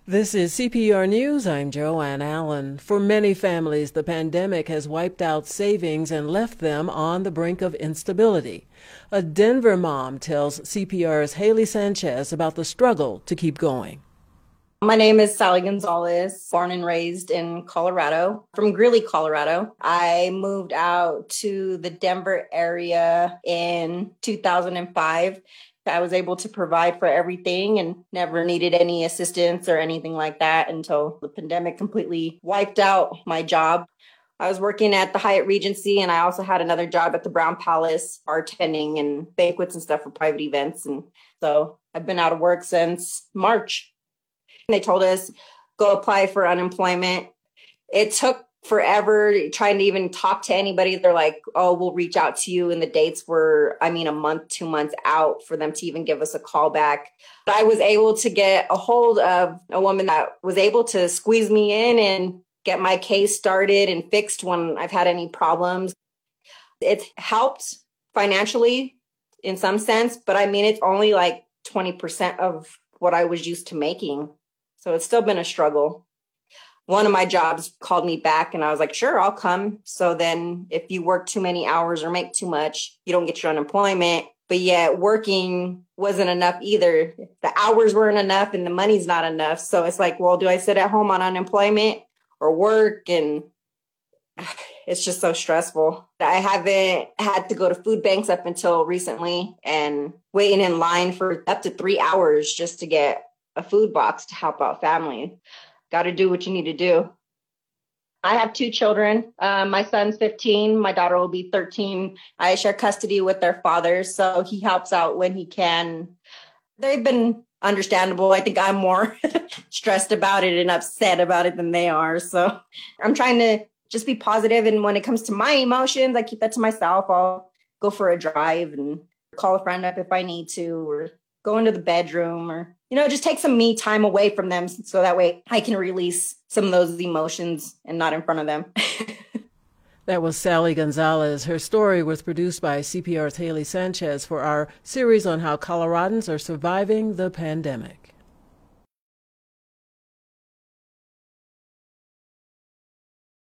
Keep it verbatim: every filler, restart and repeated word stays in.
This is C P R News. I'm Joanne Allen. For many families, the pandemic has wiped out savings and left them on the brink of instability. A Denver mom tells C P R's Haley Sanchez about the struggle to keep going. My name is Sally Gonzalez, born and raised in Colorado, from Greeley, Colorado. I moved out to the Denver area in two thousand five. I was able to provide for everything and never needed any assistance or anything like that until the pandemic completely wiped out my job. I was working at the Hyatt Regency, and I also had another job at the Brown Palace, bartending and banquets and stuff for private events. And so I've been out of work since March. They told us, go apply for unemployment. It took forever trying to even talk to anybody. They're like, oh, we'll reach out to you. And the dates were, I mean, a month, two months out for them to even give us a call back. But I was able to get a hold of a woman that was able to squeeze me in and get my case started and fixed when I've had any problems. It's helped financially in some sense, but I mean, it's only like twenty percent of what I was used to making. So it's still been a struggle. One of my jobs called me back and I was like, sure, I'll come. So then if you work too many hours or make too much, you don't get your unemployment. But yet working wasn't enough either. The hours weren't enough and the money's not enough. So it's like, well, do I sit at home on unemployment or work? And it's just so stressful. I haven't had to go to food banks up until recently and waiting in line for up to three hours just to get a food box to help out family. Got to do what you need to do. I have two children. Uh, my son's fifteen. My daughter will be thirteen. I share custody with their father, so he helps out when he can. They've been understandable. I think I'm more stressed about it and upset about it than they are. So I'm trying to just be positive. And when it comes to my emotions, I keep that to myself. I'll go for a drive and call a friend up if I need to, or go into the bedroom, or, you know, just take some me time away from them so that way I can release some of those emotions and not in front of them. That was Sally Gonzalez. Her story was produced by C P R's Haley Sanchez for our series on how Coloradans are surviving the pandemic.